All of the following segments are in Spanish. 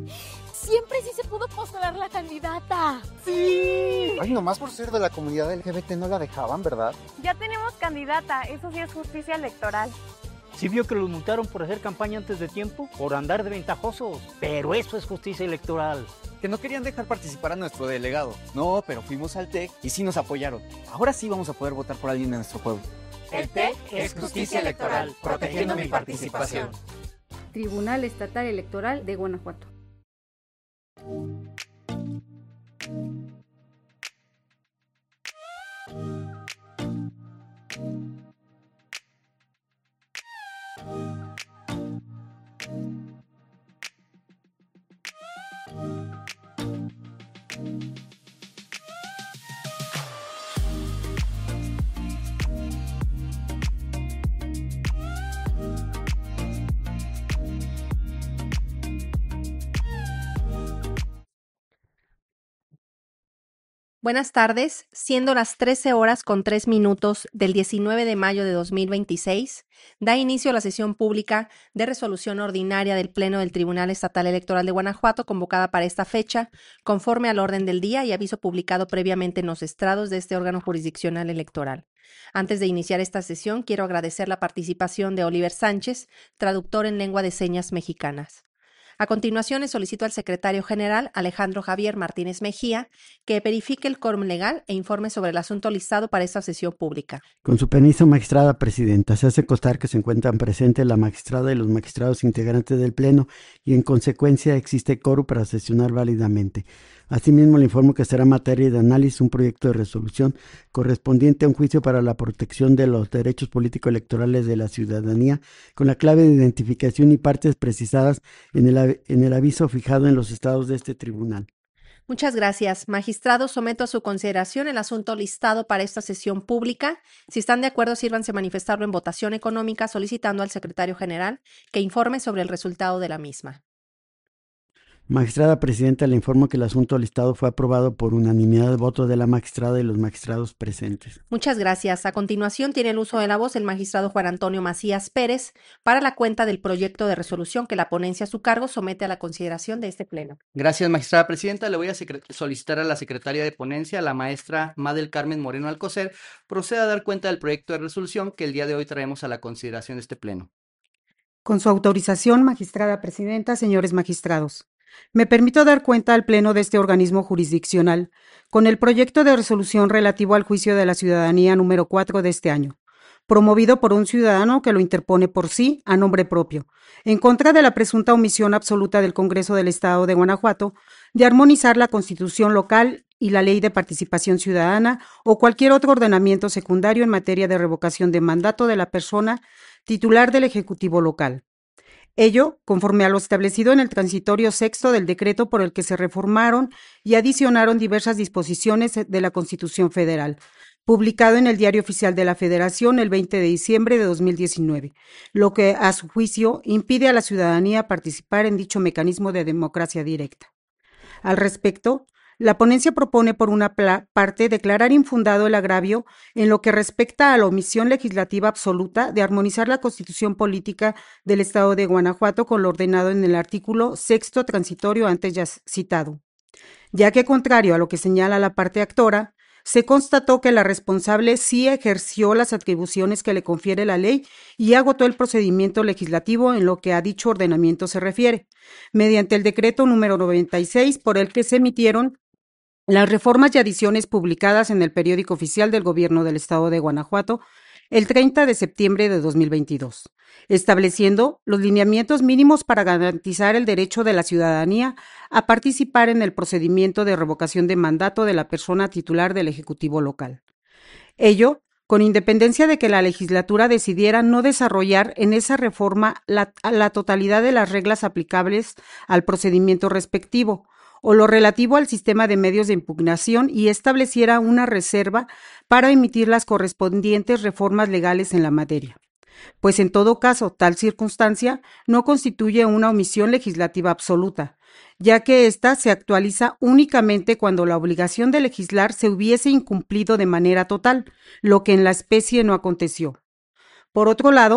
Siempre sí se pudo postular la candidata. ¡Sí! Ay, nomás por ser de la comunidad LGBT no la dejaban, ¿verdad? Ya tenemos candidata, eso sí es justicia electoral. ¿Sí vio que los multaron por hacer campaña antes de tiempo? Por andar de ventajosos. Pero eso es justicia electoral. Que no querían dejar participar a nuestro delegado. No, pero fuimos al TEC y sí nos apoyaron. Ahora sí vamos a poder votar por alguien de nuestro pueblo. El TEC es justicia electoral, protegiendo mi participación. Tribunal Estatal Electoral de Guanajuato. Buenas tardes, siendo las 13:03 del 19 de mayo de 2026, da inicio la sesión pública de resolución ordinaria del Pleno del Tribunal Estatal Electoral de Guanajuato convocada para esta fecha, conforme al orden del día y aviso publicado previamente en los estrados de este órgano jurisdiccional electoral. Antes de iniciar esta sesión, quiero agradecer la participación de Oliver Sánchez, traductor en lengua de señas mexicanas. A continuación, le solicito al secretario general, Alejandro Javier Martínez Mejía, que verifique el quórum legal e informe sobre el asunto listado para esta sesión pública. Con su permiso, magistrada presidenta, se hace constar que se encuentran presentes la magistrada y los magistrados integrantes del Pleno y, en consecuencia, existe quórum para sesionar válidamente. Asimismo, le informo que será materia de análisis un proyecto de resolución correspondiente a un juicio para la protección de los derechos político-electorales de la ciudadanía, con la clave de identificación y partes precisadas en el aviso fijado en los estados de este tribunal. Muchas gracias. Magistrado, someto a su consideración el asunto listado para esta sesión pública. Si están de acuerdo, sírvanse a manifestarlo en votación económica, solicitando al secretario general que informe sobre el resultado de la misma. Magistrada presidenta, le informo que el asunto listado fue aprobado por unanimidad de votos de la magistrada y los magistrados presentes. Muchas gracias. A continuación tiene el uso de la voz el magistrado Juan Antonio Macías Pérez para la cuenta del proyecto de resolución que la ponencia a su cargo somete a la consideración de este pleno. Gracias, magistrada presidenta. Le voy a solicitar a la secretaria de ponencia, la maestra Madel Carmen Moreno Alcocer, proceda a dar cuenta del proyecto de resolución que el día de hoy traemos a la consideración de este pleno. Con su autorización, magistrada presidenta, señores magistrados. Me permito dar cuenta al Pleno de este organismo jurisdiccional con el proyecto de resolución relativo al juicio de la ciudadanía número 4 de este año, promovido por un ciudadano que lo interpone por sí a nombre propio, en contra de la presunta omisión absoluta del Congreso del Estado de Guanajuato de armonizar la Constitución local y la Ley de Participación Ciudadana o cualquier otro ordenamiento secundario en materia de revocación de mandato de la persona titular del Ejecutivo local. Ello, conforme a lo establecido en el transitorio sexto del decreto por el que se reformaron y adicionaron diversas disposiciones de la Constitución Federal, publicado en el Diario Oficial de la Federación el 20 de diciembre de 2019, lo que, a su juicio, impide a la ciudadanía participar en dicho mecanismo de democracia directa. Al respecto, la ponencia propone, por una parte, declarar infundado el agravio en lo que respecta a la omisión legislativa absoluta de armonizar la Constitución política del Estado de Guanajuato con lo ordenado en el artículo sexto transitorio antes ya citado, ya que, contrario a lo que señala la parte actora, se constató que la responsable sí ejerció las atribuciones que le confiere la ley y agotó el procedimiento legislativo en lo que a dicho ordenamiento se refiere, mediante el decreto número 96 por el que se emitieron las reformas y adiciones publicadas en el Periódico Oficial del Gobierno del Estado de Guanajuato el 30 de septiembre de 2022, estableciendo los lineamientos mínimos para garantizar el derecho de la ciudadanía a participar en el procedimiento de revocación de mandato de la persona titular del Ejecutivo local. Ello, con independencia de que la legislatura decidiera no desarrollar en esa reforma la totalidad de las reglas aplicables al procedimiento respectivo, o lo relativo al sistema de medios de impugnación y estableciera una reserva para emitir las correspondientes reformas legales en la materia. Pues en todo caso, tal circunstancia no constituye una omisión legislativa absoluta, ya que ésta se actualiza únicamente cuando la obligación de legislar se hubiese incumplido de manera total, lo que en la especie no aconteció. Por otro lado,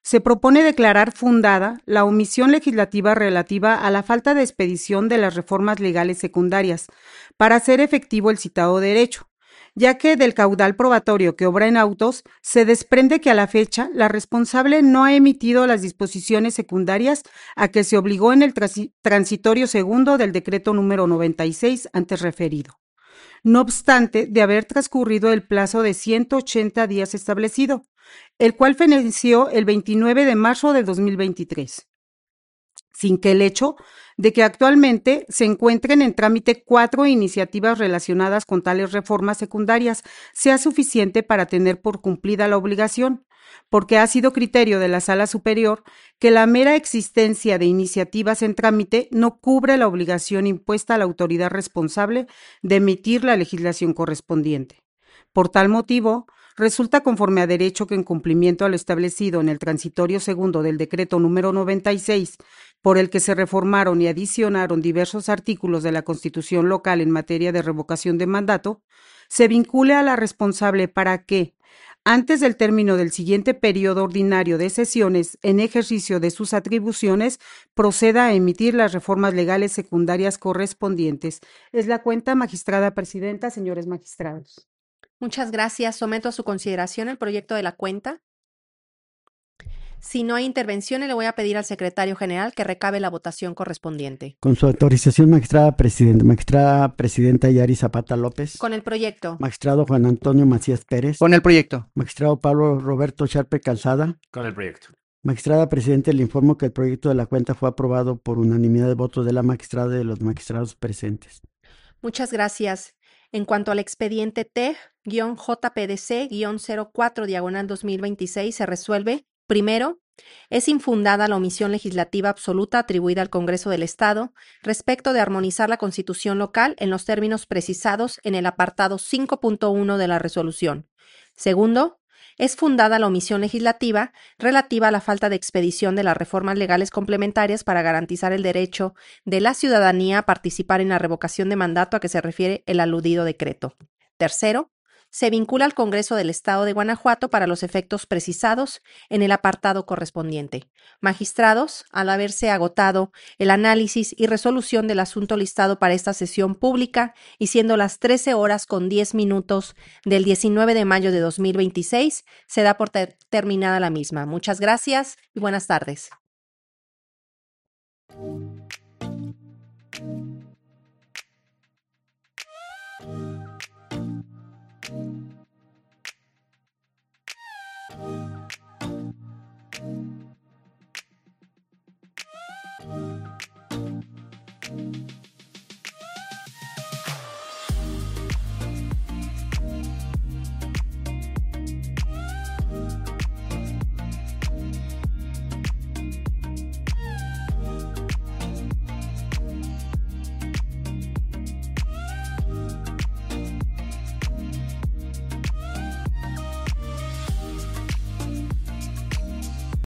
se propone declarar fundada la omisión legislativa relativa a la falta de expedición de las reformas legales secundarias para hacer efectivo el citado derecho, ya que del caudal probatorio que obra en autos se desprende que a la fecha la responsable no ha emitido las disposiciones secundarias a que se obligó en el transitorio segundo del decreto número 96 antes referido. No obstante, de haber transcurrido el plazo de 180 días establecido, el cual feneció el 29 de marzo de 2023. Sin que el hecho de que actualmente se encuentren en trámite 4 iniciativas relacionadas con tales reformas secundarias sea suficiente para tener por cumplida la obligación, porque ha sido criterio de la Sala Superior que la mera existencia de iniciativas en trámite no cubre la obligación impuesta a la autoridad responsable de emitir la legislación correspondiente. Por tal motivo, resulta conforme a derecho que en cumplimiento a lo establecido en el transitorio segundo del decreto número 96, por el que se reformaron y adicionaron diversos artículos de la Constitución local en materia de revocación de mandato, se vincule a la responsable para que, antes del término del siguiente periodo ordinario de sesiones en ejercicio de sus atribuciones, proceda a emitir las reformas legales secundarias correspondientes. Es la cuenta, magistrada presidenta, señores magistrados. Muchas gracias. Someto a su consideración el proyecto de la cuenta. Si no hay intervenciones, le voy a pedir al secretario general que recabe la votación correspondiente. Con su autorización, magistrada presidenta Yari Zapata López. Con el proyecto. Magistrado Juan Antonio Macías Pérez. Con el proyecto. Magistrado Pablo Roberto Sharpe Calzada. Con el proyecto. Magistrada presidenta, le informo que el proyecto de la cuenta fue aprobado por unanimidad de votos de la magistrada y de los magistrados presentes. Muchas gracias. En cuanto al expediente T-JPDC-04/2026 se resuelve. Primero, es infundada la omisión legislativa absoluta atribuida al Congreso del Estado respecto de armonizar la Constitución local en los términos precisados en el apartado 5.1 de la resolución. Segundo, es fundada la omisión legislativa relativa a la falta de expedición de las reformas legales complementarias para garantizar el derecho de la ciudadanía a participar en la revocación de mandato a que se refiere el aludido decreto. Tercero, se vincula al Congreso del Estado de Guanajuato para los efectos precisados en el apartado correspondiente. Magistrados, al haberse agotado el análisis y resolución del asunto listado para esta sesión pública y siendo las 13:10 del 19 de mayo de 2026, se da por terminada la misma. Muchas gracias y buenas tardes.